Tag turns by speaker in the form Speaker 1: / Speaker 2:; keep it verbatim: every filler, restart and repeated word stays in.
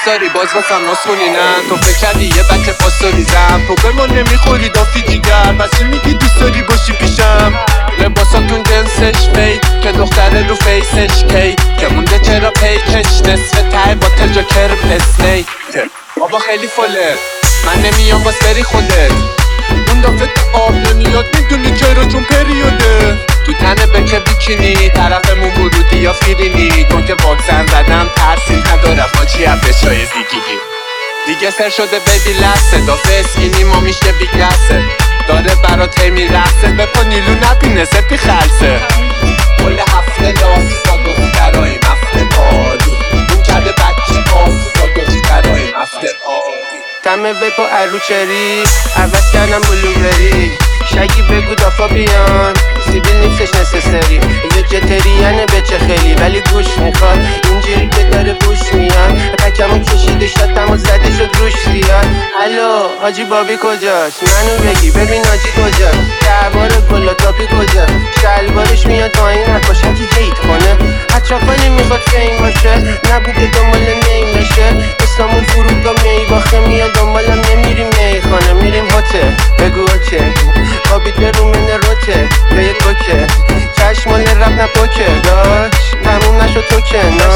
Speaker 1: داری باز واسم ناسخونی نه تو فکر کردی یه بچه پاسوریزم تو به ما نمیخوری دافتی جیگر بسی میگی دوست داری باشی پیشم لباساتون جنسش فی که دختره رو فیسش کی که مونده چرا پیکش نصف ته با تجاکر پسنی بابا خیلی فله من نمیام باز بری خودت اون دفعه تو آب نمیاد میدونی چرا چون پریوده تو تنه بکه بیکینی طرفمون ورودی یا فیرینی تو که واکسن زدم ترسی نداره فاچی عبشای دیگیگی دیگه سر شده بیبی لسه دافه اسکینی ما میشه بیگلسه داره برات هی میرسه بپا نیلو نبینه سپی خلصه کل هفته لاسا دخترای مفته بادی اون کرده بچه آفا دخترای مفته آدی تمه ویپا اروچری عوض کردم بلوبری شگی بگو دافا بیان سیبیل نیستش نسسری یه جتریانه بچه خیلی ولی گوش میخواد اینجوری که داره بوش میاد پکمو کشیده شدم و زده شد روش زیاد الو حاجی بابی کجاست منو بگی ببین حاجی کجاست دربار گلا تاپی کجاست شلوارش میاد تا این نباشم که هیت کنه اطرافانی میخواد فیم باشه نبوده دنبال نیم بشه اسلامون فرودگاه می باخته میاد دنبالم نمیریم میخانه میریم هتل بگو اوکه خوابیده رو من روته به یه کوکه چشمال رب نپوکه داشت تموم نشد تو که